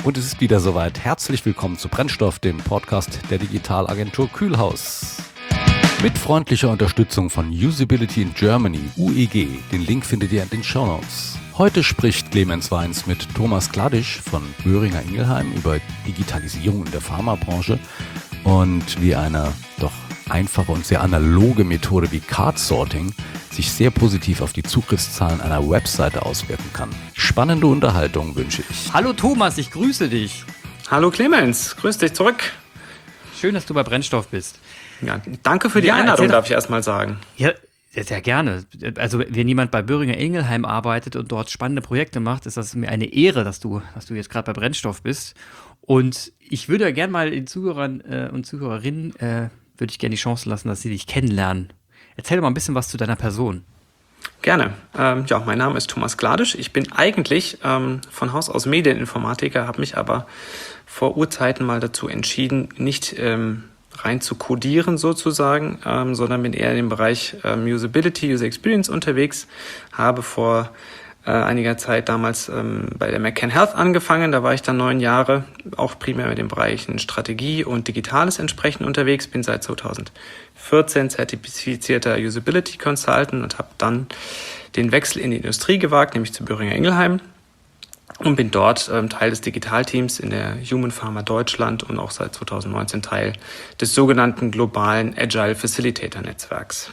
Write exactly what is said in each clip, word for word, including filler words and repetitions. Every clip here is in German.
Und es ist wieder soweit. Herzlich willkommen zu Brennstoff, dem Podcast der Digitalagentur Kühlhaus. Mit freundlicher Unterstützung von Usability in Germany, U E G. Den Link findet ihr in den Shownotes. Heute spricht Clemens Weins mit Thomas Kladisch von Boehringer Ingelheim über Digitalisierung in der Pharmabranche und wie eine doch einfache und sehr analoge Methode wie Card Sorting sich sehr positiv auf die Zugriffszahlen einer Webseite auswirken kann. Spannende Unterhaltung wünsche ich. Hallo Thomas, ich grüße dich. Hallo Clemens, grüß dich zurück. Schön, dass du bei Brennstoff bist. Ja, danke für die Ja, Einladung, erzähl- darf ich erstmal sagen. Ja, sehr gerne. Also wenn jemand bei Boehringer Ingelheim arbeitet und dort spannende Projekte macht, ist das mir eine Ehre, dass du, dass du jetzt gerade bei Brennstoff bist. Und ich würde gerne mal den Zuhörern äh, und Zuhörerinnen, äh, würde ich gerne die Chance lassen, dass sie dich kennenlernen. Erzähl doch mal ein bisschen was zu deiner Person. Gerne. Ähm, ja, mein Name ist Thomas Kladisch. Ich bin eigentlich ähm, von Haus aus Medieninformatiker, habe mich aber vor Urzeiten mal dazu entschieden, nicht ähm, rein zu codieren sozusagen, ähm, sondern bin eher in dem Bereich ähm, Usability, User Experience unterwegs, habe vor äh, einiger Zeit damals ähm, bei der McCann Health angefangen, da war ich dann neun Jahre, auch primär mit den Bereichen Strategie und Digitales entsprechend unterwegs, bin seit zweitausendvierzehn zertifizierter Usability Consultant und habe dann den Wechsel in die Industrie gewagt, nämlich zu Boehringer Ingelheim. Und bin dort ähm, Teil des Digitalteams in der Human Pharma Deutschland und auch seit zweitausendneunzehn Teil des sogenannten globalen Agile Facilitator Netzwerks.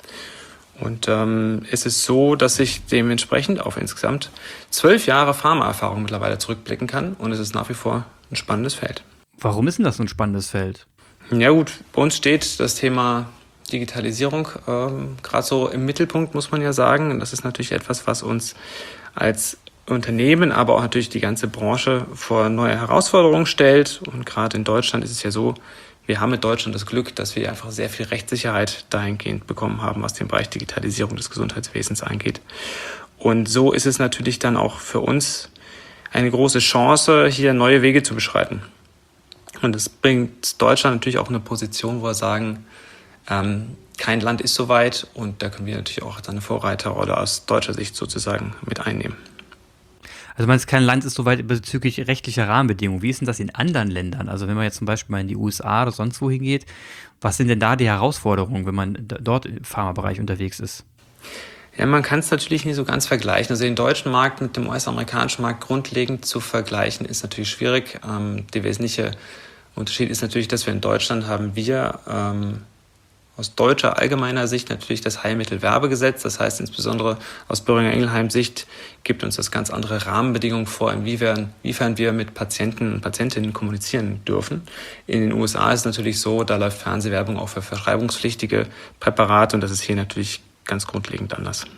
Und ähm, es ist so, dass ich dementsprechend auf insgesamt zwölf Jahre Pharmaerfahrung mittlerweile zurückblicken kann und es ist nach wie vor ein spannendes Feld. Warum ist denn das so ein spannendes Feld? Ja gut, bei uns steht das Thema Digitalisierung ähm, gerade so im Mittelpunkt, muss man ja sagen. Und das ist natürlich etwas, was uns als Unternehmen, aber auch natürlich die ganze Branche vor neue Herausforderungen stellt. Und gerade in Deutschland ist es ja so, wir haben mit Deutschland das Glück, dass wir einfach sehr viel Rechtssicherheit dahingehend bekommen haben, was den Bereich Digitalisierung des Gesundheitswesens angeht. Und so ist es natürlich dann auch für uns eine große Chance, hier neue Wege zu beschreiten. Und das bringt Deutschland natürlich auch in eine Position, wo wir sagen, ähm, kein Land ist so weit und da können wir natürlich auch eine Vorreiterrolle aus deutscher Sicht sozusagen mit einnehmen. Also man ist kein Land ist soweit bezüglich rechtlicher Rahmenbedingungen. Wie ist denn das in anderen Ländern? Also wenn man jetzt zum Beispiel mal in die U S A oder sonst wohin geht, was sind denn da die Herausforderungen, wenn man d- dort im Pharmabereich unterwegs ist? Ja, man kann es natürlich nicht so ganz vergleichen. Also den deutschen Markt mit dem U S-amerikanischen Markt grundlegend zu vergleichen, ist natürlich schwierig. Ähm, der wesentliche Unterschied ist natürlich, dass wir in Deutschland haben wir ähm, aus deutscher allgemeiner Sicht natürlich das Heilmittelwerbegesetz. Das heißt insbesondere aus Boehringer Ingelheim Sicht gibt uns das ganz andere Rahmenbedingungen vor, inwiefern, inwiefern wir mit Patienten und Patientinnen kommunizieren dürfen. In den U S A ist es natürlich so, da läuft Fernsehwerbung auch für verschreibungspflichtige Präparate und das ist hier natürlich ganz grundlegend anders.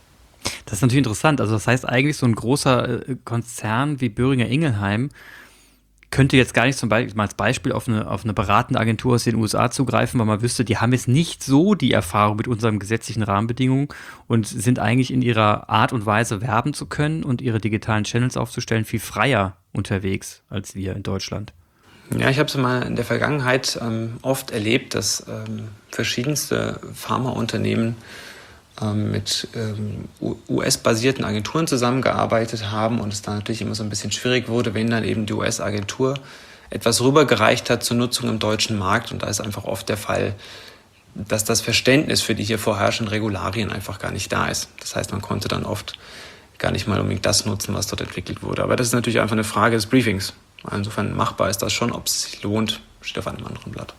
Das ist natürlich interessant. Also das heißt eigentlich, so ein großer äh, Konzern wie Boehringer Ingelheim könnte jetzt gar nicht zum Beispiel mal als Beispiel auf eine, auf eine beratende Agentur aus den U S A zugreifen, weil man wüsste, die haben jetzt nicht so die Erfahrung mit unseren gesetzlichen Rahmenbedingungen und sind eigentlich in ihrer Art und Weise werben zu können und ihre digitalen Channels aufzustellen viel freier unterwegs als wir in Deutschland. Ja, ich habe es mal in der Vergangenheit ähm, oft erlebt, dass ähm, verschiedenste Pharmaunternehmen ähm, mit ähm, U S-basierten Agenturen zusammengearbeitet haben und es dann natürlich immer so ein bisschen schwierig wurde, wenn dann eben die U S-Agentur etwas rübergereicht hat zur Nutzung im deutschen Markt. Und da ist einfach oft der Fall, dass das Verständnis für die hier vorherrschenden Regularien einfach gar nicht da ist. Das heißt, man konnte dann oft gar nicht mal unbedingt das nutzen, was dort entwickelt wurde. Aber das ist natürlich einfach eine Frage des Briefings. Insofern machbar ist das schon, ob es sich lohnt, steht auf einem anderen Blatt.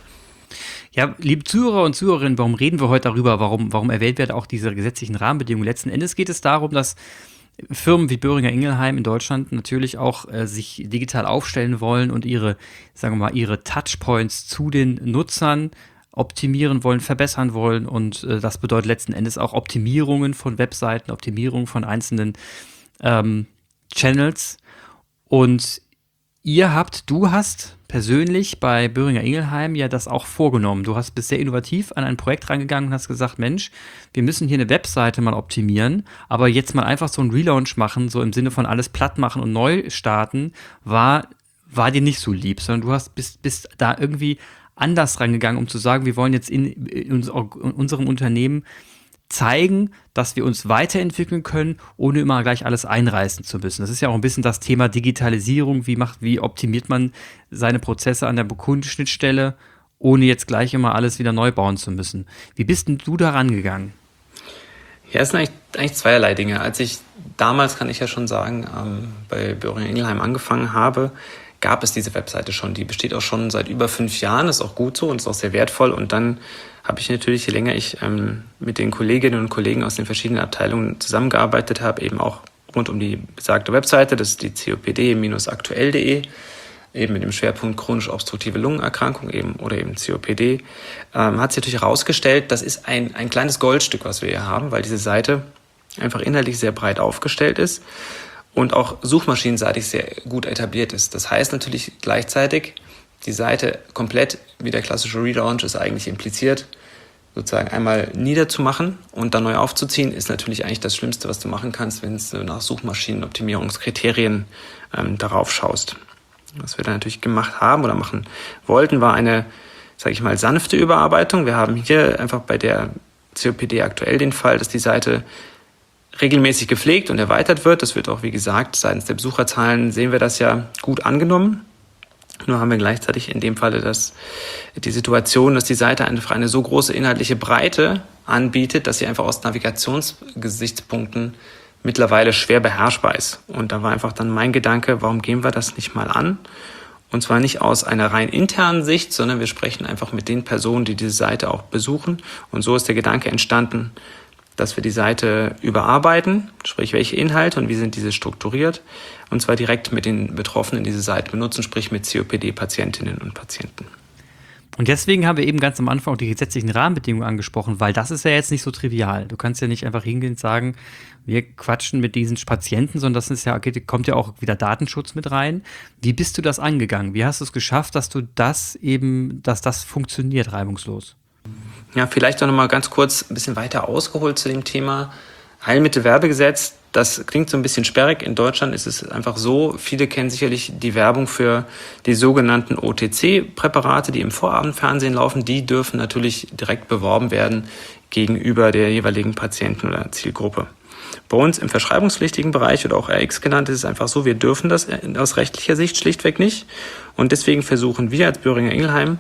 Ja, liebe Zuhörer und Zuhörerinnen, warum reden wir heute darüber? Warum, warum erwähnt werden auch diese gesetzlichen Rahmenbedingungen? Letzten Endes geht es darum, dass Firmen wie Boehringer Ingelheim in Deutschland natürlich auch äh, sich digital aufstellen wollen und ihre, sagen wir mal, ihre Touchpoints zu den Nutzern optimieren wollen, verbessern wollen. Und äh, das bedeutet letzten Endes auch Optimierungen von Webseiten, Optimierung von einzelnen ähm, Channels. Und ihr habt, du hast persönlich bei Boehringer Ingelheim ja das auch vorgenommen. Du hast bist sehr innovativ an ein Projekt rangegangen und hast gesagt, Mensch, wir müssen hier eine Webseite mal optimieren, aber jetzt mal einfach so einen Relaunch machen, so im Sinne von alles platt machen und neu starten, war, war dir nicht so lieb, sondern du hast bist, bist da irgendwie anders rangegangen, um zu sagen, wir wollen jetzt in, in, uns, in unserem Unternehmen zeigen, dass wir uns weiterentwickeln können, ohne immer gleich alles einreißen zu müssen. Das ist ja auch ein bisschen das Thema Digitalisierung. Wie macht, wie optimiert man seine Prozesse an der Kundenschnittstelle, ohne jetzt gleich immer alles wieder neu bauen zu müssen? Wie bist denn du da rangegangen? Ja, es sind eigentlich, eigentlich zweierlei Dinge. Als ich damals, kann ich ja schon sagen, ähm, bei Boehringer Ingelheim angefangen habe, gab es diese Webseite schon. Die besteht auch schon seit über fünf Jahren, ist auch gut so und ist auch sehr wertvoll. Und dann habe ich natürlich, je länger ich ähm, mit den Kolleginnen und Kollegen aus den verschiedenen Abteilungen zusammengearbeitet habe, eben auch rund um die besagte Webseite, das ist die C O P D aktuell punkt de, eben mit dem Schwerpunkt chronisch obstruktive Lungenerkrankung eben oder eben C O P D, ähm, hat sich natürlich herausgestellt, das ist ein, ein kleines Goldstück, was wir hier haben, weil diese Seite einfach inhaltlich sehr breit aufgestellt ist und auch suchmaschinenseitig sehr gut etabliert ist. Das heißt natürlich gleichzeitig, die Seite komplett, wie der klassische Relaunch ist eigentlich impliziert, sozusagen einmal niederzumachen und dann neu aufzuziehen, ist natürlich eigentlich das Schlimmste, was du machen kannst, wenn du nach Suchmaschinenoptimierungskriterien ähm, darauf schaust. Was wir da natürlich gemacht haben oder machen wollten, war eine, sage ich mal, sanfte Überarbeitung. Wir haben hier einfach bei der C O P D aktuell den Fall, dass die Seite regelmäßig gepflegt und erweitert wird. Das wird auch, wie gesagt, seitens der Besucherzahlen sehen wir das ja gut angenommen. Nur haben wir gleichzeitig in dem Falle das, die Situation, dass die Seite einfach eine so große inhaltliche Breite anbietet, dass sie einfach aus Navigationsgesichtspunkten mittlerweile schwer beherrschbar ist. Und da war einfach dann mein Gedanke, warum gehen wir das nicht mal an? Und zwar nicht aus einer rein internen Sicht, sondern wir sprechen einfach mit den Personen, die diese Seite auch besuchen. Und so ist der Gedanke entstanden, dass wir die Seite überarbeiten, sprich welche Inhalte und wie sind diese strukturiert, und zwar direkt mit den Betroffenen diese Seite benutzen, sprich mit C O P D-Patientinnen und Patienten. Und deswegen haben wir eben ganz am Anfang auch die gesetzlichen Rahmenbedingungen angesprochen, weil das ist ja jetzt nicht so trivial. Du kannst ja nicht einfach hingehen und sagen, wir quatschen mit diesen Patienten, sondern das ist ja, kommt ja auch wieder Datenschutz mit rein. Wie bist du das angegangen? Wie hast du es geschafft, dass du das eben, dass das funktioniert reibungslos? Ja, vielleicht auch noch mal ganz kurz ein bisschen weiter ausgeholt zu dem Thema Heilmittelwerbegesetz. Das klingt so ein bisschen sperrig. In Deutschland ist es einfach so, viele kennen sicherlich die Werbung für die sogenannten O T C-Präparate, die im Vorabendfernsehen laufen. Die dürfen natürlich direkt beworben werden gegenüber der jeweiligen Patienten- oder Zielgruppe. Bei uns im verschreibungspflichtigen Bereich oder auch R X genannt ist es einfach so, wir dürfen das aus rechtlicher Sicht schlichtweg nicht. Und deswegen versuchen wir als Boehringer Ingelheim,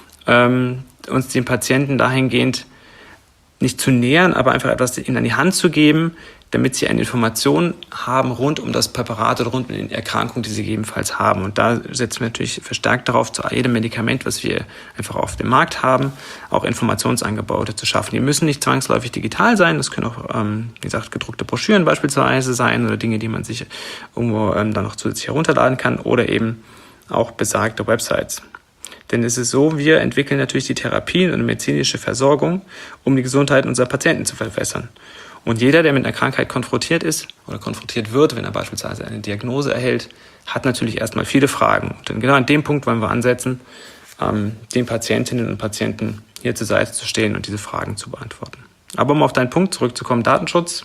ähm, uns den Patienten dahingehend nicht zu nähern, aber einfach etwas ihnen an die Hand zu geben, damit sie eine Information haben rund um das Präparat oder rund um die Erkrankung, die sie gegebenenfalls haben. Und da setzen wir natürlich verstärkt darauf, zu jedem Medikament, was wir einfach auf dem Markt haben, auch Informationsangebote zu schaffen. Die müssen nicht zwangsläufig digital sein, das können auch, ähm, wie gesagt, gedruckte Broschüren beispielsweise sein oder Dinge, die man sich irgendwo ähm, dann noch zusätzlich herunterladen kann oder eben auch besagte Websites. Denn es ist so, wir entwickeln natürlich die Therapien und die medizinische Versorgung, um die Gesundheit unserer Patienten zu verbessern. Und jeder, der mit einer Krankheit konfrontiert ist oder konfrontiert wird, wenn er beispielsweise eine Diagnose erhält, hat natürlich erstmal viele Fragen. Denn genau an dem Punkt wollen wir ansetzen, ähm, den Patientinnen und Patienten hier zur Seite zu stehen und diese Fragen zu beantworten. Aber um auf deinen Punkt zurückzukommen, Datenschutz,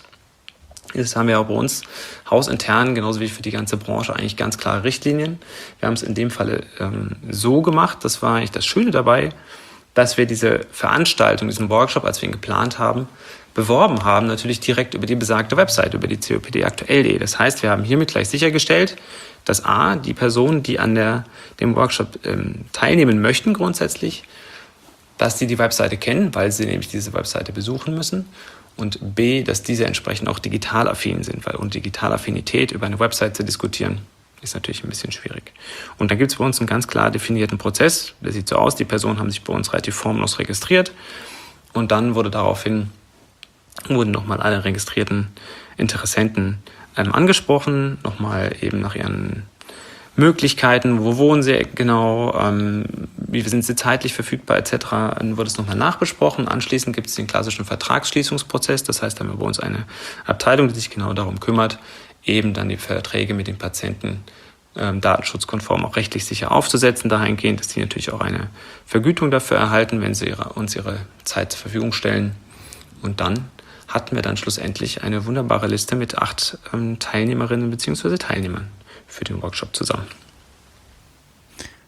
das haben wir auch bei uns hausintern, genauso wie für die ganze Branche, eigentlich ganz klare Richtlinien. Wir haben es in dem Falle ähm, so gemacht, das war eigentlich das Schöne dabei, dass wir diese Veranstaltung, diesen Workshop, als wir ihn geplant haben, beworben haben, natürlich direkt über die besagte Website, über die C O P D aktuell punkt de. Das heißt, wir haben hiermit gleich sichergestellt, dass A, die Personen, die an der, dem Workshop ähm, teilnehmen möchten grundsätzlich, dass die die Webseite kennen, weil sie nämlich diese Webseite besuchen müssen. Und B, dass diese entsprechend auch digital affin sind, weil und Digitalaffinität über eine Website zu diskutieren, ist natürlich ein bisschen schwierig. Und dann gibt es bei uns einen ganz klar definierten Prozess, der sieht so aus, die Personen haben sich bei uns relativ formlos registriert und dann wurde daraufhin, wurden nochmal alle registrierten Interessenten ähm, angesprochen, nochmal eben nach ihren Möglichkeiten, wo wohnen sie genau, ähm, wie sind sie zeitlich verfügbar et cetera. Dann wird es nochmal nachbesprochen. Anschließend gibt es den klassischen Vertragsschließungsprozess. Das heißt, da haben wir bei uns eine Abteilung, die sich genau darum kümmert, eben dann die Verträge mit den Patienten ähm, datenschutzkonform auch rechtlich sicher aufzusetzen, dahingehend, dass die natürlich auch eine Vergütung dafür erhalten, wenn sie ihre, uns ihre Zeit zur Verfügung stellen. Und dann hatten wir dann schlussendlich eine wunderbare Liste mit acht ähm, Teilnehmerinnen bzw. Teilnehmern für den Workshop zusammen.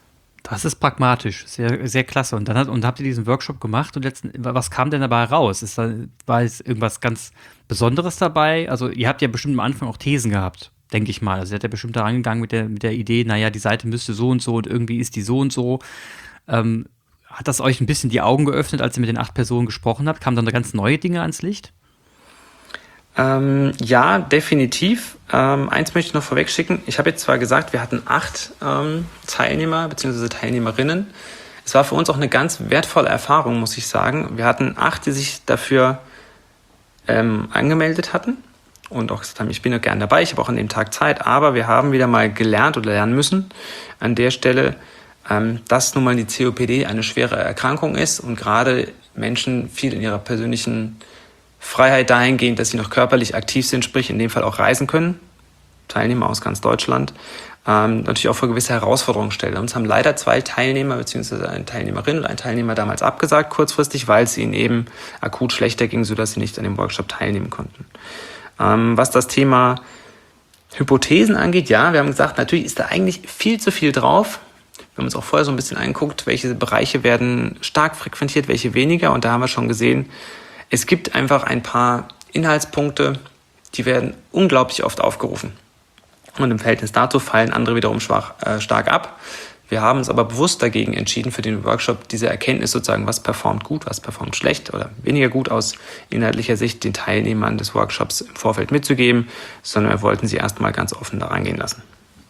Das ist pragmatisch, sehr, sehr klasse. Und dann hat, und habt ihr diesen Workshop gemacht und letzten, was kam denn dabei raus? Ist da, war jetzt irgendwas ganz Besonderes dabei? Also ihr habt ja bestimmt am Anfang auch Thesen gehabt, denke ich mal. Also ihr seid ja bestimmt da rangegangen mit der, mit der Idee, naja, die Seite müsste so und so und irgendwie ist die so und so. Ähm, hat das euch ein bisschen die Augen geöffnet, als ihr mit den acht Personen gesprochen habt? Kamen dann da ganz neue Dinge ans Licht? Ähm, ja, definitiv. Ähm, eins möchte ich noch vorweg schicken. Ich habe jetzt zwar gesagt, wir hatten acht ähm, Teilnehmer bzw. Teilnehmerinnen. Es war für uns auch eine ganz wertvolle Erfahrung, muss ich sagen. Wir hatten acht, die sich dafür ähm, angemeldet hatten und auch gesagt haben, ich bin ja gern dabei, ich habe auch an dem Tag Zeit, aber wir haben wieder mal gelernt oder lernen müssen an der Stelle, ähm, dass nun mal die C O P D eine schwere Erkrankung ist und gerade Menschen viel in ihrer persönlichen Freiheit dahingehend, dass sie noch körperlich aktiv sind, sprich in dem Fall auch reisen können, Teilnehmer aus ganz Deutschland, ähm, natürlich auch vor gewisse Herausforderungen stellen. Uns haben leider zwei Teilnehmer bzw. eine Teilnehmerin und ein Teilnehmer damals abgesagt, kurzfristig, weil es ihnen eben akut schlechter ging, sodass sie nicht an dem Workshop teilnehmen konnten. Ähm, was das Thema Hypothesen angeht, ja, wir haben gesagt, natürlich ist da eigentlich viel zu viel drauf. Wir haben uns auch vorher so ein bisschen angeguckt, welche Bereiche werden stark frequentiert, welche weniger, und da haben wir schon gesehen, es gibt einfach ein paar Inhaltspunkte, die werden unglaublich oft aufgerufen. Und im Verhältnis dazu fallen andere wiederum schwach, äh, stark ab. Wir haben uns aber bewusst dagegen entschieden, für den Workshop diese Erkenntnis sozusagen, was performt gut, was performt schlecht oder weniger gut aus inhaltlicher Sicht den Teilnehmern des Workshops im Vorfeld mitzugeben, sondern wir wollten sie erstmal ganz offen da reingehen lassen.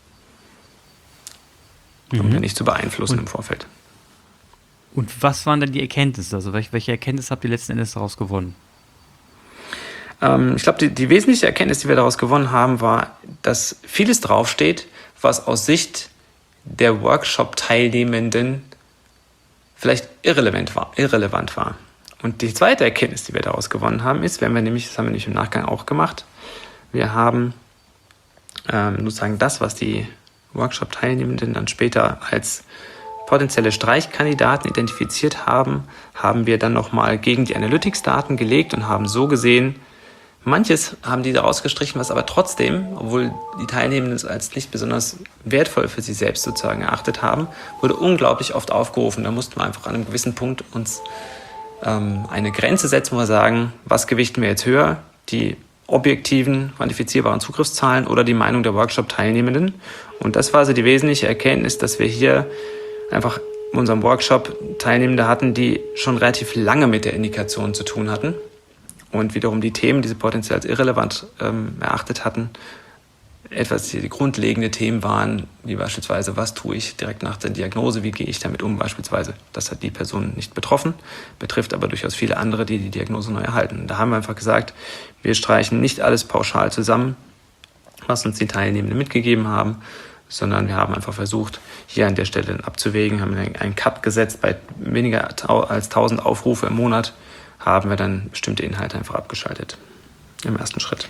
Um Mhm. wir nicht zu beeinflussen Und- im Vorfeld. Und was waren denn die Erkenntnisse? Also welche, welche Erkenntnisse habt ihr letzten Endes daraus gewonnen? Ähm, ich glaube, die, die wesentliche Erkenntnis, die wir daraus gewonnen haben, war, dass vieles draufsteht, was aus Sicht der Workshop-Teilnehmenden vielleicht irrelevant war, irrelevant war. Und die zweite Erkenntnis, die wir daraus gewonnen haben, ist, wenn wir nämlich, das haben wir nämlich im Nachgang auch gemacht, wir haben ähm, sozusagen das, was die Workshop-Teilnehmenden dann später als potenzielle Streichkandidaten identifiziert haben, haben wir dann nochmal gegen die Analytics-Daten gelegt und haben so gesehen, manches haben die da rausgestrichen, was aber trotzdem, obwohl die Teilnehmenden es als nicht besonders wertvoll für sie selbst sozusagen erachtet haben, wurde unglaublich oft aufgerufen. Da mussten wir einfach an einem gewissen Punkt uns ähm, eine Grenze setzen, wo wir sagen, was gewichten wir jetzt höher? Die objektiven, quantifizierbaren Zugriffszahlen oder die Meinung der Workshop-Teilnehmenden. Und das war also die wesentliche Erkenntnis, dass wir hier einfach in unserem Workshop Teilnehmende hatten, die schon relativ lange mit der Indikation zu tun hatten und wiederum die Themen, die sie potenziell als irrelevant ähm, erachtet hatten, etwas die grundlegende Themen waren, wie beispielsweise, was tue ich direkt nach der Diagnose, wie gehe ich damit um beispielsweise. Das hat die Person nicht betroffen, betrifft aber durchaus viele andere, die die Diagnose neu erhalten. Da haben wir einfach gesagt, wir streichen nicht alles pauschal zusammen, was uns die Teilnehmenden mitgegeben haben, sondern wir haben einfach versucht, hier an der Stelle abzuwägen, haben einen Cut gesetzt, bei weniger als tausend Aufrufe im Monat haben wir dann bestimmte Inhalte einfach abgeschaltet im ersten Schritt.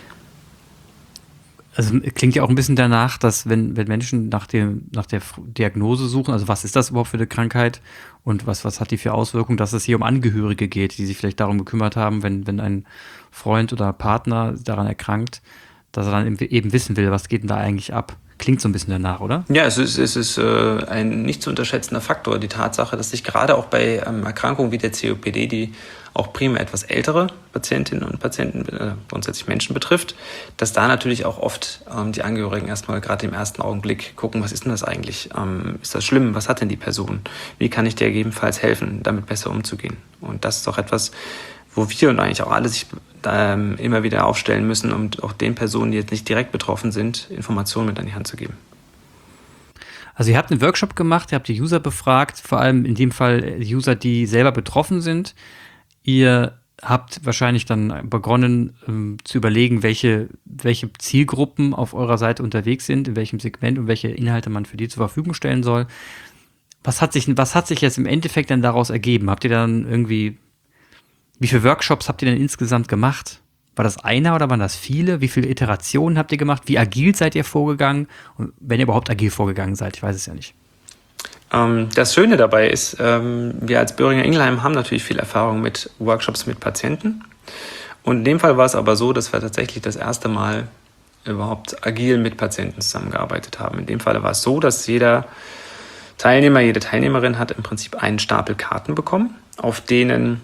Also klingt ja auch ein bisschen danach, dass wenn, wenn Menschen nach, dem, nach der Diagnose suchen, also was ist das überhaupt für eine Krankheit und was, was hat die für Auswirkungen, dass es hier um Angehörige geht, die sich vielleicht darum gekümmert haben, wenn, wenn ein Freund oder Partner daran erkrankt, dass er dann eben wissen will, was geht denn da eigentlich ab. Klingt so ein bisschen danach, oder? Ja, es ist, es ist äh, ein nicht zu unterschätzender Faktor, die Tatsache, dass sich gerade auch bei ähm, Erkrankungen wie der C O P D, die auch primär etwas ältere Patientinnen und Patienten, äh, grundsätzlich Menschen betrifft, dass da natürlich auch oft ähm, die Angehörigen erstmal gerade im ersten Augenblick gucken, was ist denn das eigentlich? Ähm, ist das schlimm? Was hat denn die Person? Wie kann ich dir gegebenenfalls helfen, damit besser umzugehen? Und das ist auch etwas, wo wir und eigentlich auch alle sich ähm, immer wieder aufstellen müssen, um auch den Personen, die jetzt nicht direkt betroffen sind, Informationen mit an die Hand zu geben. Also ihr habt einen Workshop gemacht, ihr habt die User befragt, vor allem in dem Fall User, die selber betroffen sind. Ihr habt wahrscheinlich dann begonnen ähm, zu überlegen, welche, welche Zielgruppen auf eurer Seite unterwegs sind, in welchem Segment und welche Inhalte man für die zur Verfügung stellen soll. Was hat sich, was hat sich jetzt im Endeffekt dann daraus ergeben? Habt ihr dann irgendwie, wie viele Workshops habt ihr denn insgesamt gemacht? War das einer oder waren das viele? Wie viele Iterationen habt ihr gemacht? Wie agil seid ihr vorgegangen? Und wenn ihr überhaupt agil vorgegangen seid, ich weiß es ja nicht. Ähm, das Schöne dabei ist, ähm, wir als Boehringer Ingelheim haben natürlich viel Erfahrung mit Workshops mit Patienten. Und in dem Fall war es aber so, dass wir tatsächlich das erste Mal überhaupt agil mit Patienten zusammengearbeitet haben. In dem Fall war es so, dass jeder Teilnehmer, jede Teilnehmerin hat im Prinzip einen Stapel Karten bekommen, auf denen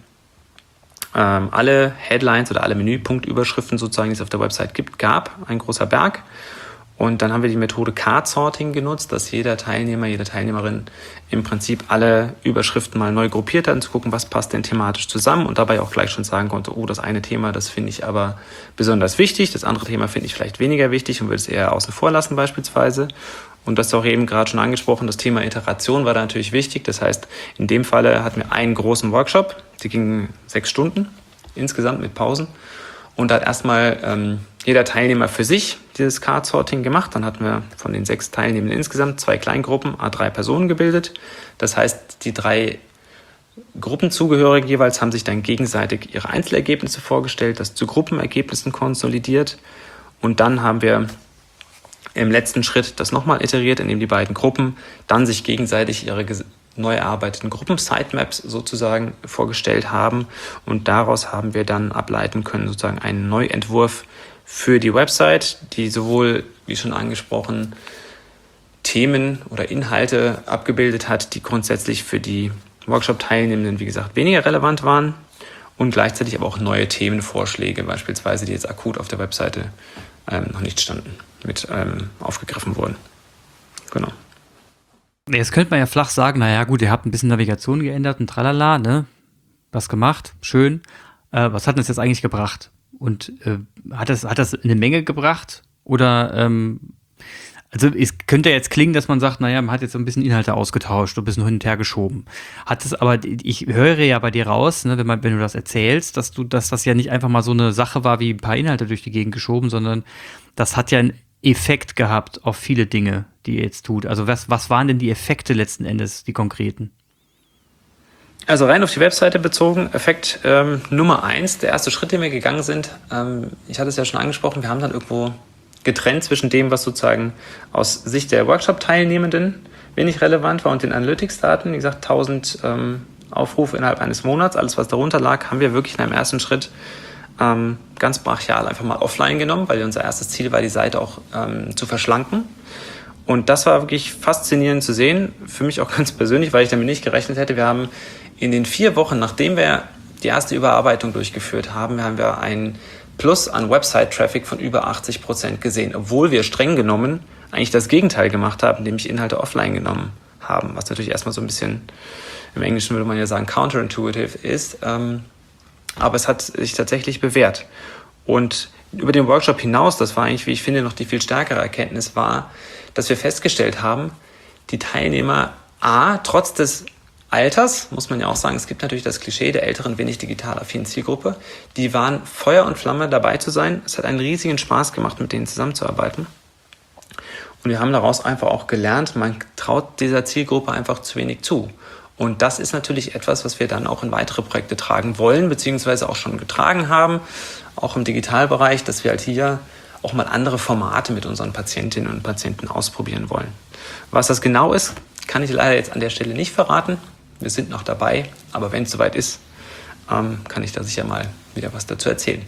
ähm, alle Headlines oder alle Menüpunktüberschriften sozusagen, die es auf der Website gibt, gab. Ein großer Berg. Und dann haben wir die Methode Card Sorting genutzt, dass jeder Teilnehmer, jede Teilnehmerin im Prinzip alle Überschriften mal neu gruppiert hat, um zu gucken, was passt denn thematisch zusammen und dabei auch gleich schon sagen konnte, oh, das eine Thema, das finde ich aber besonders wichtig, das andere Thema finde ich vielleicht weniger wichtig und würde es eher außen vor lassen beispielsweise. Und das ist auch eben gerade schon angesprochen, das Thema Iteration war da natürlich wichtig. Das heißt, in dem Falle hatten wir einen großen Workshop, die ging sechs Stunden insgesamt mit Pausen. Und da hat erstmal ähm, jeder Teilnehmer für sich dieses Card-Sorting gemacht. Dann hatten wir von den sechs Teilnehmenden insgesamt zwei Kleingruppen, à drei Personen gebildet. Das heißt, die drei Gruppenzugehörigen jeweils haben sich dann gegenseitig ihre Einzelergebnisse vorgestellt, das zu Gruppenergebnissen konsolidiert. Und dann haben wir im letzten Schritt das nochmal iteriert, indem die beiden Gruppen dann sich gegenseitig ihre neu erarbeiteten Gruppen-Sitemaps sozusagen vorgestellt haben. Und daraus haben wir dann ableiten können, sozusagen einen Neuentwurf für die Website, die sowohl, wie schon angesprochen, Themen oder Inhalte abgebildet hat, die grundsätzlich für die Workshop-Teilnehmenden, wie gesagt, weniger relevant waren und gleichzeitig aber auch neue Themenvorschläge, beispielsweise, die jetzt akut auf der Webseite ähm, noch nicht standen, mit ähm, aufgegriffen wurden. Genau. Jetzt könnte man ja flach sagen, naja gut, ihr habt ein bisschen Navigation geändert und tralala, ne? Was gemacht, schön. Äh, was hat das jetzt eigentlich gebracht? Und äh, hat das, hat das eine Menge gebracht? Oder, ähm, also es könnte jetzt klingen, dass man sagt, naja, man hat jetzt so ein bisschen Inhalte ausgetauscht, ein bisschen hin und her geschoben. Hat es aber, ich höre ja bei dir raus, ne, wenn, man, wenn du das erzählst, dass du, dass das ja nicht einfach mal so eine Sache war, wie ein paar Inhalte durch die Gegend geschoben, sondern das hat ja ein Effekt gehabt auf viele Dinge, die ihr jetzt tut. Also was, was waren denn die Effekte letzten Endes, die konkreten? Also rein auf die Webseite bezogen, Effekt ähm, Nummer eins, der erste Schritt, den wir gegangen sind, ähm, ich hatte es ja schon angesprochen, wir haben dann irgendwo getrennt zwischen dem, was sozusagen aus Sicht der Workshop-Teilnehmenden wenig relevant war und den Analytics-Daten, wie gesagt, tausend ähm, Aufrufe innerhalb eines Monats, alles was darunter lag, haben wir wirklich in einem ersten Schritt Ähm, ganz brachial einfach mal offline genommen, weil unser erstes Ziel war, die Seite auch ähm, zu verschlanken. Und das war wirklich faszinierend zu sehen, für mich auch ganz persönlich, weil ich damit nicht gerechnet hätte. Wir haben in den vier Wochen, nachdem wir die erste Überarbeitung durchgeführt haben, haben wir einen Plus an Website-Traffic von über achtzig Prozent gesehen, obwohl wir streng genommen eigentlich das Gegenteil gemacht haben, nämlich Inhalte offline genommen haben, was natürlich erstmal so ein bisschen, im Englischen würde man ja sagen, counterintuitive ist. Ähm, Aber es hat sich tatsächlich bewährt. Und über den Workshop hinaus, das war eigentlich, wie ich finde, noch die viel stärkere Erkenntnis war, dass wir festgestellt haben, die Teilnehmer A, trotz des Alters, muss man ja auch sagen, es gibt natürlich das Klischee der älteren, wenig digital affinen Zielgruppe, die waren Feuer und Flamme dabei zu sein. Es hat einen riesigen Spaß gemacht, mit denen zusammenzuarbeiten. Und wir haben daraus einfach auch gelernt, man traut dieser Zielgruppe einfach zu wenig zu. Und das ist natürlich etwas, was wir dann auch in weitere Projekte tragen wollen, beziehungsweise auch schon getragen haben, auch im Digitalbereich, dass wir halt hier auch mal andere Formate mit unseren Patientinnen und Patienten ausprobieren wollen. Was das genau ist, kann ich leider jetzt an der Stelle nicht verraten. Wir sind noch dabei, aber wenn es soweit ist, ähm, kann ich da sicher mal wieder was dazu erzählen.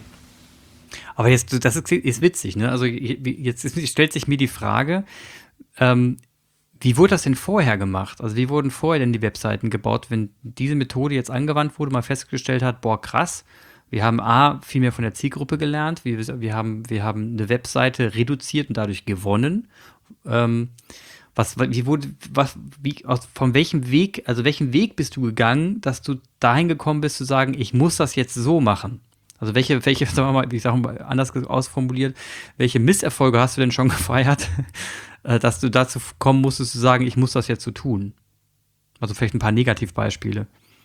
Aber jetzt, das ist, ist witzig, ne? Also jetzt ist, stellt sich mir die Frage, ähm, wie wurde das denn vorher gemacht? Also wie wurden vorher denn die Webseiten gebaut, wenn diese Methode jetzt angewandt wurde, man festgestellt hat, boah, krass, wir haben A, viel mehr von der Zielgruppe gelernt, wir, wir, haben, wir haben eine Webseite reduziert und dadurch gewonnen. Ähm, was, wie wurde, was, wie, aus, von welchem Weg, also welchen Weg bist du gegangen, dass du dahin gekommen bist, zu sagen, ich muss das jetzt so machen? Also welche, welche, sagen wir mal, ich sage mal anders ausformuliert, welche Misserfolge hast du denn schon gefeiert, dass du dazu kommen musstest, zu sagen, ich muss das jetzt so tun? Also vielleicht ein paar Negativbeispiele.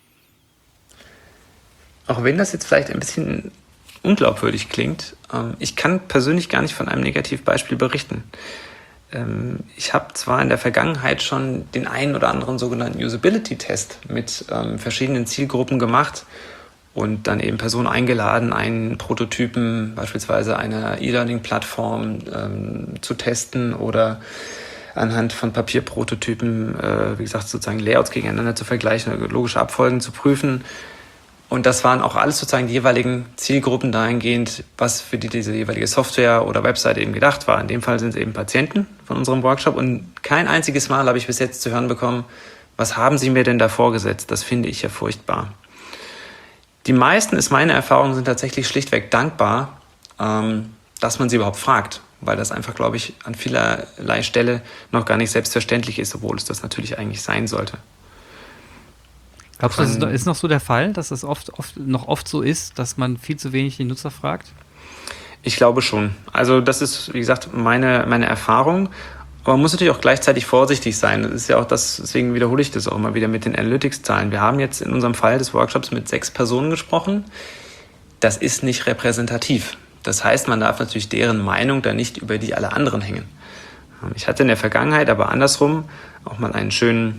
Auch wenn das jetzt vielleicht ein bisschen unglaubwürdig klingt, ähm, ich kann persönlich gar nicht von einem Negativbeispiel berichten. Ähm, ich habe zwar in der Vergangenheit schon den einen oder anderen sogenannten Usability-Test mit ähm, verschiedenen Zielgruppen gemacht und dann eben Personen eingeladen, einen Prototypen, beispielsweise einer E-Learning-Plattform ähm, zu testen oder anhand von Papierprototypen, äh, wie gesagt, sozusagen Layouts gegeneinander zu vergleichen, logische Abfolgen zu prüfen. Und das waren auch alles sozusagen die jeweiligen Zielgruppen dahingehend, was für die diese jeweilige Software oder Website eben gedacht war. In dem Fall sind es eben Patienten von unserem Workshop. Und kein einziges Mal habe ich bis jetzt zu hören bekommen, was haben Sie mir denn da vorgesetzt? Das finde ich ja furchtbar. Die meisten, ist meine Erfahrung, sind tatsächlich schlichtweg dankbar, ähm, dass man sie überhaupt fragt. Weil das einfach, glaube ich, an vielerlei Stelle noch gar nicht selbstverständlich ist, obwohl es das natürlich eigentlich sein sollte. Glaubst du, das ist noch- ist noch so der Fall, dass es oft, oft, noch oft so ist, dass man viel zu wenig den Nutzer fragt? Ich glaube schon. Also das ist, wie gesagt, meine, meine Erfahrung. Aber man muss natürlich auch gleichzeitig vorsichtig sein. Das ist ja auch das, deswegen wiederhole ich das auch immer wieder mit den Analytics-Zahlen. Wir haben jetzt in unserem Fall des Workshops mit sechs Personen gesprochen. Das ist nicht repräsentativ. Das heißt, man darf natürlich deren Meinung dann nicht über die aller anderen hängen. Ich hatte in der Vergangenheit aber andersrum auch mal einen schönen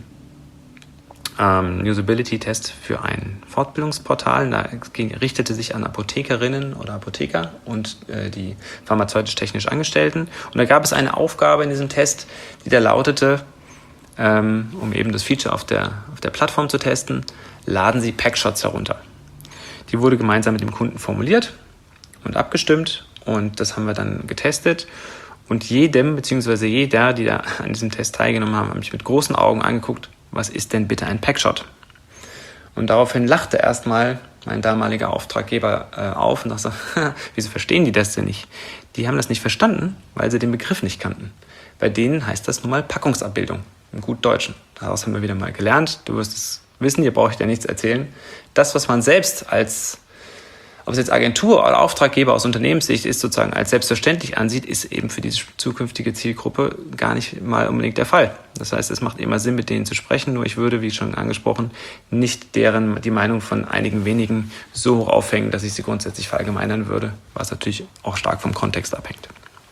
ähm, Usability-Test für ein Fortbildungsportal. Da ging, richtete sich an Apothekerinnen oder Apotheker und äh, die pharmazeutisch-technisch Angestellten. Und da gab es eine Aufgabe in diesem Test, die da lautete, ähm, um eben das Feature auf der, auf der Plattform zu testen, laden Sie Packshots herunter. Die wurde gemeinsam mit dem Kunden formuliert und abgestimmt und das haben wir dann getestet. Und jedem, beziehungsweise jeder, die da an diesem Test teilgenommen haben, haben mich mit großen Augen angeguckt, was ist denn bitte ein Packshot? Und daraufhin lachte erstmal mein damaliger Auftraggeber äh, auf und dachte, wieso verstehen die das denn nicht? Die haben das nicht verstanden, weil sie den Begriff nicht kannten. Bei denen heißt das nun mal Packungsabbildung, im gut Deutschen. Daraus haben wir wieder mal gelernt. Du wirst es wissen, hier brauche ich dir nichts erzählen. Das, was man selbst als, ob es jetzt Agentur oder Auftraggeber aus Unternehmenssicht ist, sozusagen als selbstverständlich ansieht, ist eben für diese zukünftige Zielgruppe gar nicht mal unbedingt der Fall. Das heißt, es macht immer Sinn, mit denen zu sprechen, nur ich würde, wie schon angesprochen, nicht deren, die Meinung von einigen wenigen so hoch aufhängen, dass ich sie grundsätzlich verallgemeinern würde, was natürlich auch stark vom Kontext abhängt.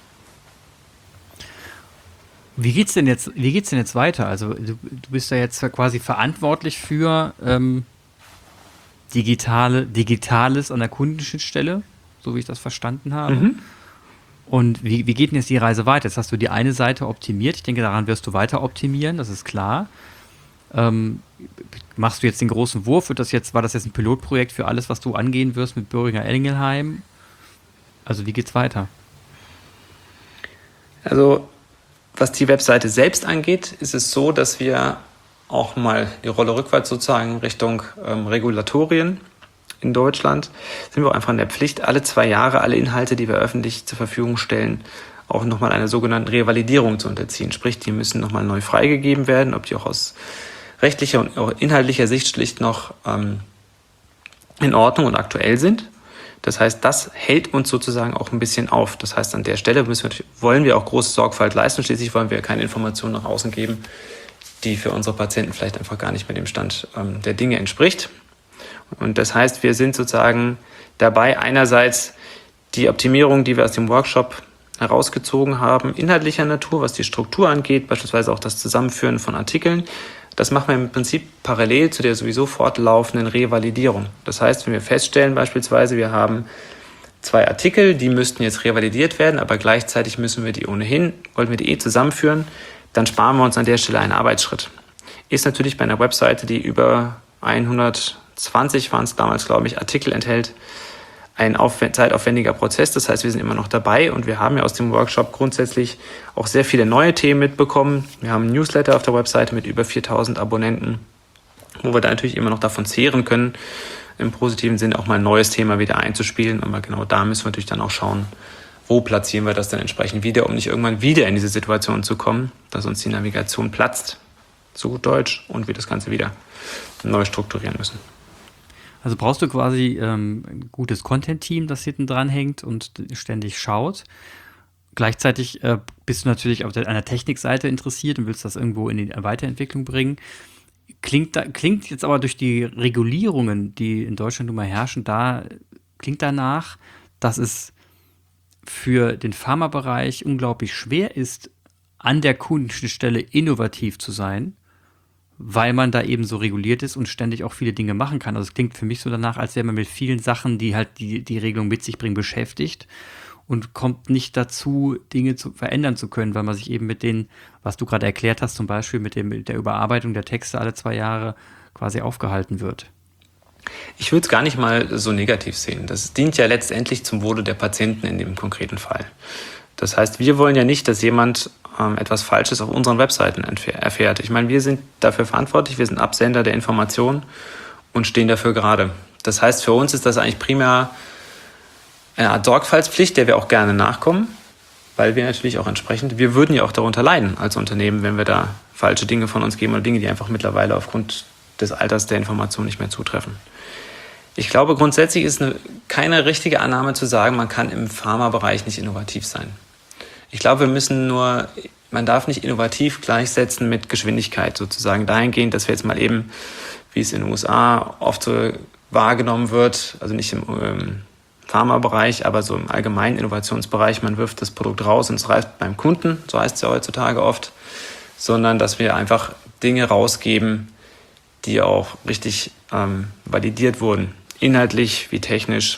Wie geht's denn jetzt, wie geht's denn jetzt weiter? Also du, du bist ja jetzt quasi verantwortlich für ähm, digitale, Digitales an der Kundenschnittstelle, so wie ich das verstanden habe. Mhm. Und wie, wie geht denn jetzt die Reise weiter? Jetzt hast du die eine Seite optimiert. Ich denke, daran wirst du weiter optimieren, das ist klar. Ähm, machst du jetzt den großen Wurf? Wird das jetzt, war das jetzt ein Pilotprojekt für alles, was du angehen wirst mit Boehringer Ingelheim? Also wie geht's weiter? Also was die Webseite selbst angeht, ist es so, dass wir auch mal die Rolle rückwärts sozusagen Richtung ähm, Regulatorien in Deutschland, sind wir auch einfach in der Pflicht, alle zwei Jahre alle Inhalte, die wir öffentlich zur Verfügung stellen, auch nochmal einer sogenannten Revalidierung zu unterziehen. Sprich, die müssen nochmal neu freigegeben werden, ob die auch aus rechtlicher und auch inhaltlicher Sicht schlicht noch ähm, in Ordnung und aktuell sind. Das heißt, das hält uns sozusagen auch ein bisschen auf. Das heißt, an der Stelle müssen wir, wollen wir auch große Sorgfalt leisten. Schließlich wollen wir keine Informationen nach außen geben, die für unsere Patienten vielleicht einfach gar nicht mehr dem Stand ähm, der Dinge entspricht. Und das heißt, wir sind sozusagen dabei, einerseits die Optimierung, die wir aus dem Workshop herausgezogen haben, inhaltlicher Natur, was die Struktur angeht, beispielsweise auch das Zusammenführen von Artikeln. Das machen wir im Prinzip parallel zu der sowieso fortlaufenden Revalidierung. Das heißt, wenn wir feststellen beispielsweise, wir haben zwei Artikel, die müssten jetzt revalidiert werden, aber gleichzeitig müssen wir die ohnehin, wollten wir die eh zusammenführen, dann sparen wir uns an der Stelle einen Arbeitsschritt. Ist natürlich bei einer Webseite, die über hundertzwanzig waren es damals, glaube ich, Artikel enthält, ein aufwend- zeitaufwendiger Prozess. Das heißt, wir sind immer noch dabei und wir haben ja aus dem Workshop grundsätzlich auch sehr viele neue Themen mitbekommen. Wir haben einen Newsletter auf der Webseite mit über viertausend Abonnenten, wo wir da natürlich immer noch davon zehren können, im positiven Sinne auch mal ein neues Thema wieder einzuspielen. Aber genau da müssen wir natürlich dann auch schauen, wo platzieren wir das dann entsprechend wieder, um nicht irgendwann wieder in diese Situation zu kommen, dass uns die Navigation platzt, so gut Deutsch, und wir das Ganze wieder neu strukturieren müssen. Also brauchst du quasi ähm, ein gutes Content-Team, das hinten dran hängt und ständig schaut. Gleichzeitig äh, bist du natürlich auf der, an der Technikseite interessiert und willst das irgendwo in die Weiterentwicklung bringen. Klingt, da, klingt jetzt aber durch die Regulierungen, die in Deutschland nun mal herrschen, da klingt danach, dass es für den Pharmabereich unglaublich schwer ist, an der Kundenschnittstelle innovativ zu sein, weil man da eben so reguliert ist und ständig auch viele Dinge machen kann. Also es klingt für mich so danach, als wäre man mit vielen Sachen, die halt die, die Regelung mit sich bringen, beschäftigt und kommt nicht dazu, Dinge zu verändern zu können, weil man sich eben mit denen, was du gerade erklärt hast, zum Beispiel mit, dem, mit der Überarbeitung der Texte alle zwei Jahre quasi aufgehalten wird. Ich würde es gar nicht mal so negativ sehen. Das dient ja letztendlich zum Wohle der Patienten in dem konkreten Fall. Das heißt, wir wollen ja nicht, dass jemand ähm, etwas Falsches auf unseren Webseiten erfährt. Ich meine, wir sind dafür verantwortlich, wir sind Absender der Informationen und stehen dafür gerade. Das heißt, für uns ist das eigentlich primär eine Art Sorgfaltspflicht, der wir auch gerne nachkommen, weil wir natürlich auch entsprechend, wir würden ja auch darunter leiden als Unternehmen, wenn wir da falsche Dinge von uns geben oder Dinge, die einfach mittlerweile aufgrund des Alters der Information nicht mehr zutreffen. Ich glaube, grundsätzlich ist eine, keine richtige Annahme zu sagen, man kann im Pharmabereich nicht innovativ sein. Ich glaube, wir müssen nur, man darf nicht innovativ gleichsetzen mit Geschwindigkeit sozusagen dahingehend, dass wir jetzt mal eben, wie es in den U S A oft so wahrgenommen wird, also nicht im ähm, Pharmabereich, aber so im allgemeinen Innovationsbereich, man wirft das Produkt raus und es reift beim Kunden, so heißt es ja heutzutage oft, sondern dass wir einfach Dinge rausgeben, die auch richtig ähm, validiert wurden, inhaltlich wie technisch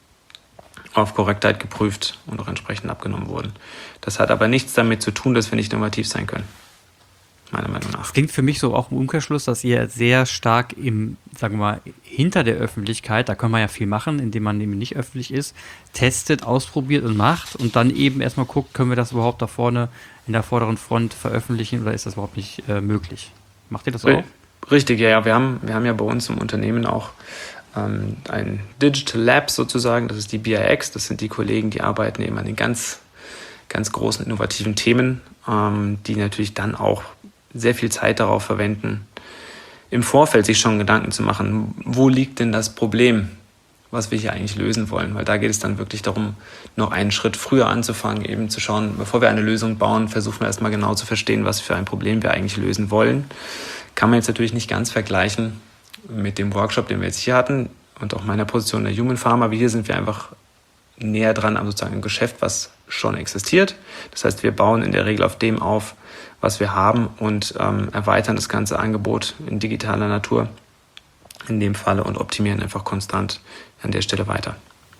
auf Korrektheit geprüft und auch entsprechend abgenommen wurden. Das hat aber nichts damit zu tun, dass wir nicht innovativ sein können, meiner Meinung nach. Es klingt für mich so auch im Umkehrschluss, dass ihr sehr stark im, sagen wir mal, hinter der Öffentlichkeit, da kann man ja viel machen, indem man eben nicht öffentlich ist, testet, ausprobiert und macht und dann eben erstmal guckt, können wir das überhaupt da vorne in der vorderen Front veröffentlichen oder ist das überhaupt nicht äh, möglich? Macht ihr das auch? Richtig, ja, ja. Wir haben, wir haben ja bei uns im Unternehmen auch ähm, ein Digital Lab sozusagen, das ist die B I X, das sind die Kollegen, die arbeiten eben an den ganz, ganz großen innovativen Themen, ähm, die natürlich dann auch sehr viel Zeit darauf verwenden, im Vorfeld sich schon Gedanken zu machen, wo liegt denn das Problem, was wir hier eigentlich lösen wollen, weil da geht es dann wirklich darum, noch einen Schritt früher anzufangen, eben zu schauen, bevor wir eine Lösung bauen, versuchen wir erstmal genau zu verstehen, was für ein Problem wir eigentlich lösen wollen. Kann man jetzt natürlich nicht ganz vergleichen mit dem Workshop, den wir jetzt hier hatten und auch meiner Position in der Human Pharma, aber hier sind wir einfach näher dran am sozusagen Geschäft, was schon existiert. Das heißt, wir bauen in der Regel auf dem auf, was wir haben und ähm, erweitern das ganze Angebot in digitaler Natur in dem Falle und optimieren einfach konstant an der Stelle weiter.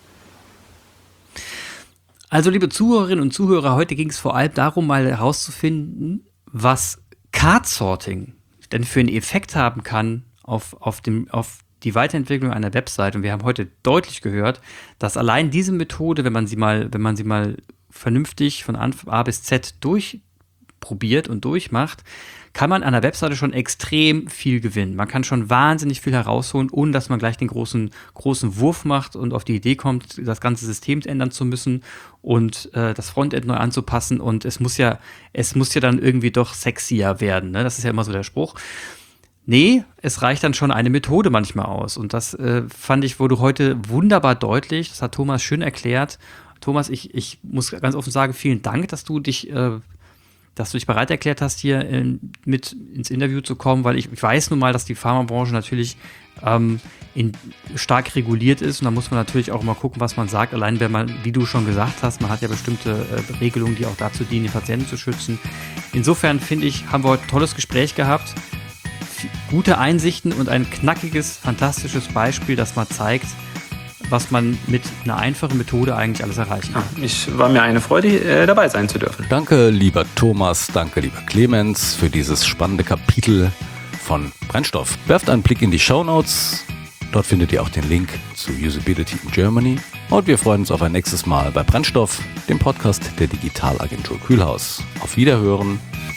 Also liebe Zuhörerinnen und Zuhörer, heute ging es vor allem darum, mal herauszufinden, was Card-Sorting denn für einen Effekt haben kann auf, auf, dem, auf die Weiterentwicklung einer Website. Und wir haben heute deutlich gehört, dass allein diese Methode, wenn man sie mal, wenn man sie mal vernünftig von A bis Z durchprobiert und durchmacht, kann man an der Webseite schon extrem viel gewinnen. Man kann schon wahnsinnig viel herausholen, ohne dass man gleich den großen, großen Wurf macht und auf die Idee kommt, das ganze System ändern zu müssen und äh, das Frontend neu anzupassen. Und es muss ja, es muss ja dann irgendwie doch sexier werden. Ne? Das ist ja immer so der Spruch. Nee, es reicht dann schon eine Methode manchmal aus. Und das äh, fand ich, wurde heute wunderbar deutlich. Das hat Thomas schön erklärt. Thomas, ich, ich muss ganz offen sagen, vielen Dank, dass du dich äh, dass du dich bereit erklärt hast, hier in, mit ins Interview zu kommen, weil ich, ich weiß nun mal, dass die Pharmabranche natürlich ähm, in, stark reguliert ist und da muss man natürlich auch mal gucken, was man sagt. Allein wenn man, wie du schon gesagt hast, man hat ja bestimmte äh, Regelungen, die auch dazu dienen, die Patienten zu schützen. Insofern finde ich, haben wir heute ein tolles Gespräch gehabt, gute Einsichten und ein knackiges, fantastisches Beispiel, das mal zeigt, was man mit einer einfachen Methode eigentlich alles erreichen kann. Ja, ich war mir eine Freude, äh, dabei sein zu dürfen. Danke, lieber Thomas, danke, lieber Clemens, für dieses spannende Kapitel von Brennstoff. Werft einen Blick in die Shownotes. Dort findet ihr auch den Link zu Usability in Germany. Und wir freuen uns auf ein nächstes Mal bei Brennstoff, dem Podcast der Digitalagentur Kühlhaus. Auf Wiederhören.